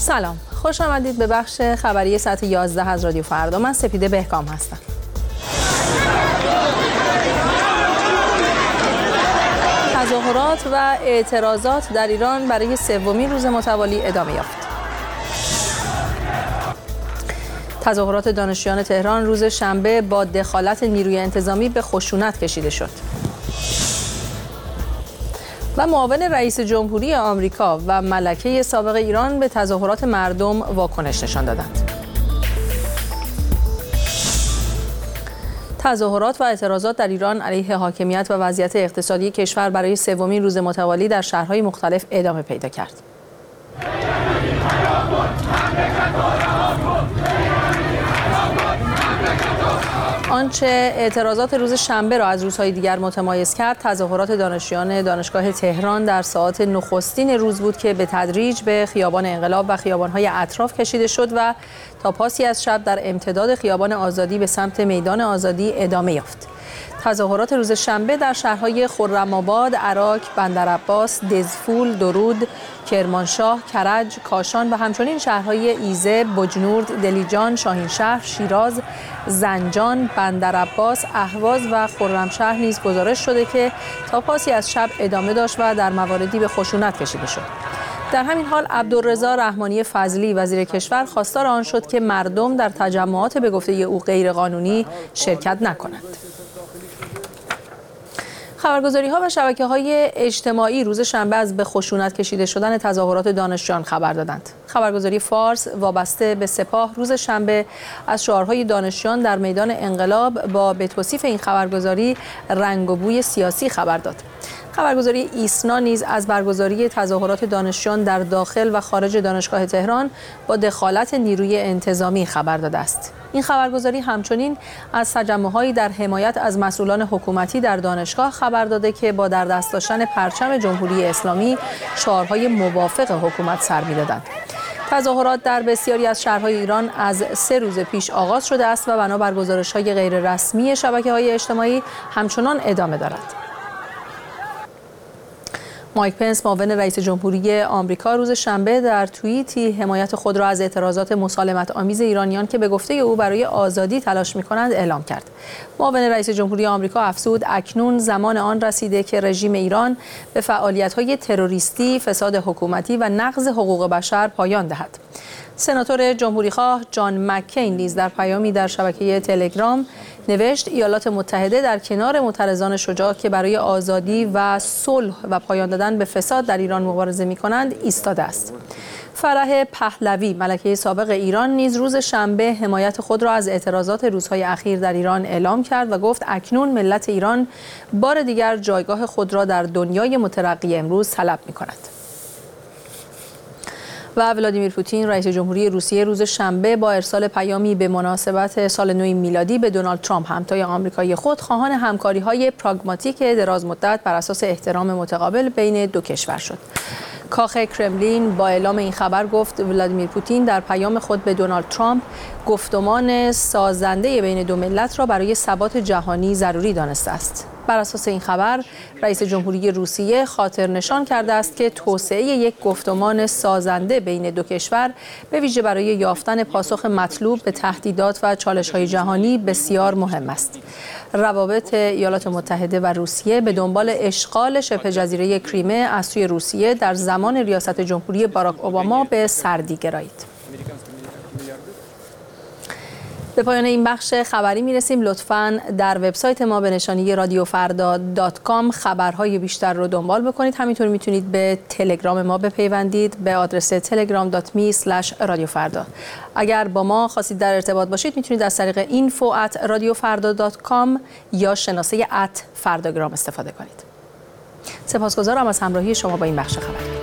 سلام، خوش آمدید به بخش خبری ساعت 11 از رادیو فردا. من سپیده بهکام هستم. تظاهرات و اعتراضات در ایران برای سومین روز متوالی ادامه یافت. تظاهرات دانشجویان تهران روز شنبه با دخالت نیروی انتظامی به خشونت کشیده شد. و معاون رئیس جمهوری آمریکا و ملکه سابق ایران به تظاهرات مردم واکنش نشان دادند. تظاهرات و اعتراضات در ایران علیه حاکمیت و وضعیت اقتصادی کشور برای سومین روز متوالی در شهرهای مختلف ادامه پیدا کرد. آنچه اعتراضات روز شنبه را از روزهای دیگر متمایز کرد، تظاهرات دانشجویان دانشگاه تهران در ساعات نخستین روز بود که به تدریج به خیابان انقلاب و خیابان‌های اطراف کشیده شد و تا پاسی از شب در امتداد خیابان آزادی به سمت میدان آزادی ادامه یافت. تظاهرات روز شنبه در شهرهای خرم‌آباد، عراق، بندرعباس، دزفول، درود، کرمانشاه، کرج، کاشان و همچنین شهرهای ایزه، بجنورد، دلیجان، شاهینشهر، شیراز، زنجان، بندرعباس، اهواز و خرمشهر نیز گزارش شده که تا پاسی از شب ادامه داشت و در مواردی به خشونت کشیده شد. در همین حال عبدالرضا رحمانی فضلی وزیر کشور خواستار آن شد که مردم در تجمعات به گفته او غیرقانونی شرکت نکنند. خبرگزاری‌ها و شبکه‌های اجتماعی روز شنبه از به خشونت کشیده شدن تظاهرات دانشجویان خبر دادند. خبرگزاری فارس وابسته به سپاه روز شنبه از شعارهای دانشجویان در میدان انقلاب با به توصیف این خبرگزاری رنگ و بوی سیاسی خبر داد. خبرگزاری ایسنا نیز از برگزاری تظاهرات دانشجویان در داخل و خارج دانشگاه تهران با دخالت نیروی انتظامی خبر داده است. این خبرگزاری همچنین از تجمع‌هایی در حمایت از مسئولان حکومتی در دانشگاه خبر داده که با در دست داشتن پرچم جمهوری اسلامی شعارهای موافق حکومت سر می‌دادند. تظاهرات در بسیاری از شهرهای ایران از 3 روز پیش آغاز شده است و بنابر گزارش‌های غیررسمی شبکه‌های اجتماعی همچنان ادامه دارد. مایک پنس معاون رئیس جمهوری آمریکا روز شنبه در توییتی حمایت خود را از اعتراضات مسالمت آمیز ایرانیان که به گفته او برای آزادی تلاش می‌کنند اعلام کرد. معاون رئیس جمهوری آمریکا افزود اکنون زمان آن رسیده که رژیم ایران به فعالیت‌های تروریستی، فساد حکومتی و نقض حقوق بشر پایان دهد. سناتور جمهوریخواه جان مککین نیز در پیامی در شبکه تلگرام نوشت ایالات متحده در کنار معترضان شجاع که برای آزادی و صلح و پایان دادن به فساد در ایران مبارزه می‌کنند ایستاده است. فرح پهلوی ملکه سابق ایران نیز روز شنبه حمایت خود را از اعتراضات روزهای اخیر در ایران اعلام کرد و گفت اکنون ملت ایران بار دیگر جایگاه خود را در دنیای مترقی امروز طلب می‌کند. و ولادیمیر پوتین رئیس جمهوری روسیه روز شنبه با ارسال پیامی به مناسبت سال نو میلادی به دونالد ترامپ همتای آمریکایی خود خواهان همکاری‌های پراگماتیک دراز مدت بر اساس احترام متقابل بین دو کشور شد. کاخ کرملین با اعلام این خبر گفت ولادیمیر پوتین در پیام خود به دونالد ترامپ گفتمان سازنده بین دو ملت را برای ثبات جهانی ضروری دانسته است. بر اساس این خبر رئیس جمهوری روسیه خاطر نشان کرده است که توسعه یک گفتمان سازنده بین دو کشور به ویژه برای یافتن پاسخ مطلوب به تهدیدات و چالش‌های جهانی بسیار مهم است. روابط ایالات متحده و روسیه به دنبال اشغال شبه جزیره کریمه از سوی روسیه در زمان ریاست جمهوری باراک اوباما به سردی گرایید. به پایان این بخش خبری میرسیم. لطفاً در وبسایت ما به نشانی radiofarda.com خبرهای بیشتر رو دنبال بکنید. همینطور میتونید به تلگرام ما بپیوندید به آدرس telegram.me/radiofarda. اگر با ما خواستید در ارتباط باشید میتونید از طریق info@radiofarda.com یا شناسه @fardagram استفاده کنید. سپاسگزارم از همراهی شما با این بخش خبری.